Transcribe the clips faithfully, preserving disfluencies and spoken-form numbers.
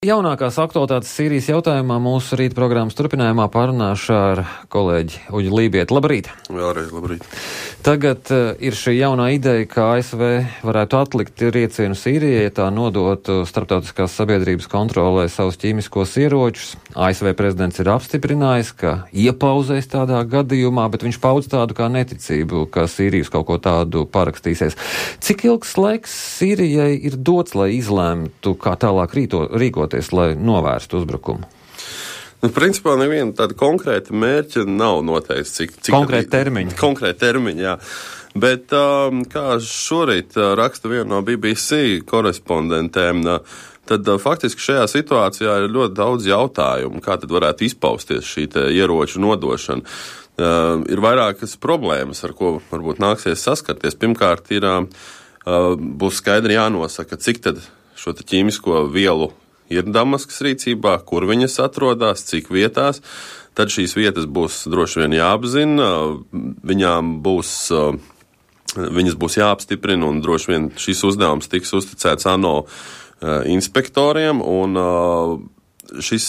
Jaunākās aktualitātes Sīrijas jautājumā mūsu rīta programmas turpinājumā pārunāšu ar kolēģi Uģi Lībieti. Labrīt! Vēlreiz labrīt! Tagad uh, ir šī jaunā ideja, ka A S V varētu atlikt riecienu Sīrijai, ja tā nodotu starptautiskās sabiedrības kontrolē savus ķīmiskos ieročus. A S V prezidents ir apstiprinājis, ka iepauzēs tādā gadījumā, bet viņš paudz tādu kā neticību, ka Sīrijas kaut ko tādu parakstīsies. Cik ilgs laiks Sīrijai ir dots, lai izlēmtu, kā tālāk rīto, rīkot? Lai novērstu uzbrukumu? Nu, principā neviena tāda konkrēta mērķa nav noteikts. Cik, cik konkrēti termiņi. Konkrēti termiņi, jā. Bet, um, kā šorīt uh, raksta viena no B B C korespondentēm, uh, tad uh, faktiski šajā situācijā ir ļoti daudz jautājumu, kā tad varētu izpausties šī te ieroču nodošana. Uh, ir vairākas problēmas, ar ko varbūt nāksies saskarties. Pirmkārt, ir, uh, būs skaidri jānosaka, cik tad šo te ķīmisko vielu ir Damaskas rīcībā, kur viņas atrodas, cik vietās. Tad šīs vietas būs droši vien jāapzina, viņām būs, viņas būs jāapstiprina un droši vien šis uzdevums tiks uzticēts ANO inspektoriem. Un šis,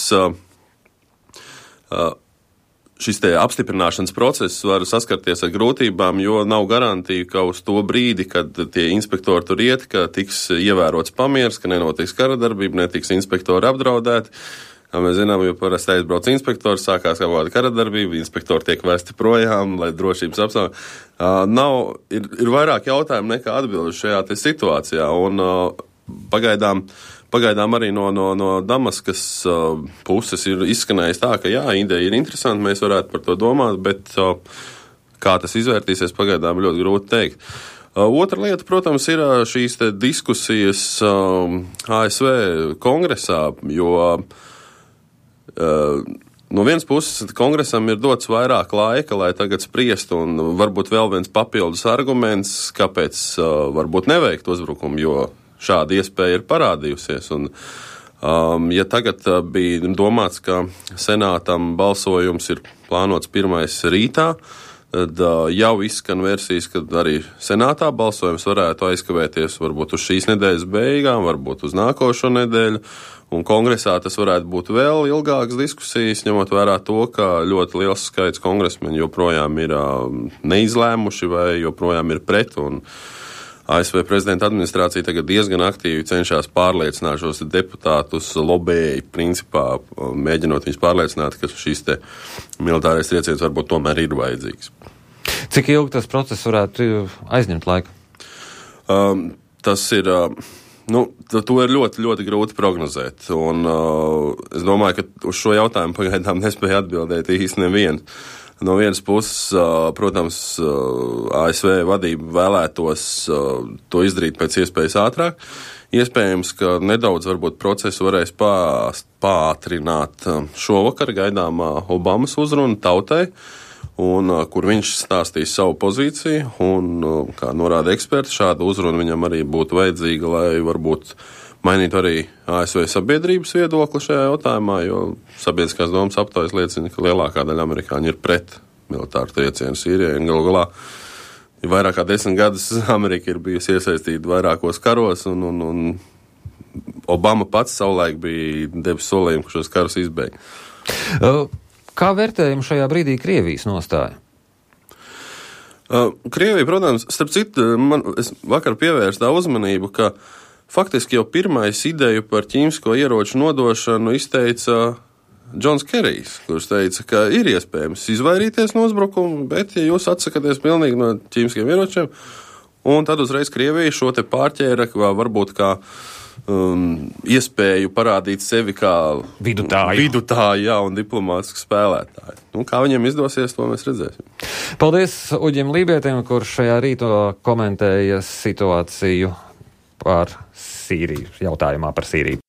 šis te apstiprināšanas process var saskarties ar grūtībām, jo nav garantija, ka uz to brīdi, kad tie inspektori tur iet, ka tiks ievērots pamiers, ka nenotiks karadarbība, netiks inspektori apdraudēti. Kā mēs zinām, jo parasti aizbrauc inspektors, sākās kaut kāda karadarbība, inspektori tiek vesti projām, lai drošības apstākļi. Uh, nav, ir, ir vairāk jautājumu nekā atbildi šajā te situācijā, un uh, pagaidām Pagaidām arī no, no, no Damaskas uh, puses ir izskanējis tā, ka jā, ideja ir interesanta, mēs varētu par to domāt, bet uh, kā tas izvērtīsies, pagaidām ļoti grūti teikt. Uh, otra lieta, protams, ir uh, šīs te diskusijas uh, A S V kongresā, jo uh, no vienas puses kongresam ir dots vairāk laika, lai tagad spriestu, un varbūt vēl viens papildus arguments, kāpēc uh, varbūt neveikt uzbrukumu, jo šāda iespēja ir parādījusies. Un, um, ja tagad uh, bija domāts, ka senātam balsojums ir plānots pirmais rītā, tad uh, jau izskan versijas, ka arī senātā balsojums varētu aizkavēties varbūt uz šīs nedēļas beigām, varbūt uz nākošo nedēļu. Un kongresā tas varētu būt vēl ilgākas diskusijas, ņemot vērā to, ka ļoti liels skaits kongresmeņu joprojām ir uh, neizlēmuši vai joprojām ir pret. Un A S V prezidenta administrācija tagad diezgan aktīvi cenšas pārliecināt šos deputātus, lobēji principā, mēģinot viņus pārliecināt, ka šīs te militārais trieciens varbūt tomēr ir vajadzīgs. Cik ilgi tas process varētu aizņemt laiku? Um, tas ir, uh, nu, to ir ļoti, ļoti grūti prognozēt, un uh, es domāju, ka uz šo jautājumu pagaidām nespēja atbildēt īsti neviens. No vienas puses, protams, A S V vadība vēlētos to izdarīt pēc iespējas ātrāk. Iespējams, ka nedaudz varbūt procesu varēs pātrināt šovakar gaidāmā Obamas uzruna tautai, un kur viņš stāstīs savu pozīciju, un, kā norāda eksperti, šāda uzruna viņam arī būtu vajadzīga, lai varbūt mainīt arī A S V sabiedrības viedokli šajā jautājumā, jo sabiedriskās domas aptaujas liecina, ka lielākā daļa amerikāņu ir pret militāru triecienu Sīrijai, un galu galā ja vairāk kā desmit gadus Amerika ir bijusi iesaistīta vairākos karos, un, un, un Obama pats savulaik bija devis solījumu, ka šos karus izbeig. Kā vērtējam šajā brīdī Krievijas nostāju? Krievija, protams, starp citu, man, es vakar pievērstu tā uzmanību, ka faktiski jau pirmais ideju par ķīmisko ieroču nodošanu izteica Džons Kerijs, kurš teica, ka ir iespējams izvairīties no uzbrukuma, bet ja jūs atsakaties pilnīgi no ķīmiskiem ieročiem, un tad uzreiz Krievija šo te pārķēra, varbūt kā um, iespēju parādīt sevi kā vidutāju, vidutāju jā, un diplomātisku spēlētāju. Nu, kā viņiem izdosies, to mēs redzēsim. Paldies Uģim Lībietim, kurš šajā rītā komentēja situāciju par Sīriju, jautājumā par Sīriju.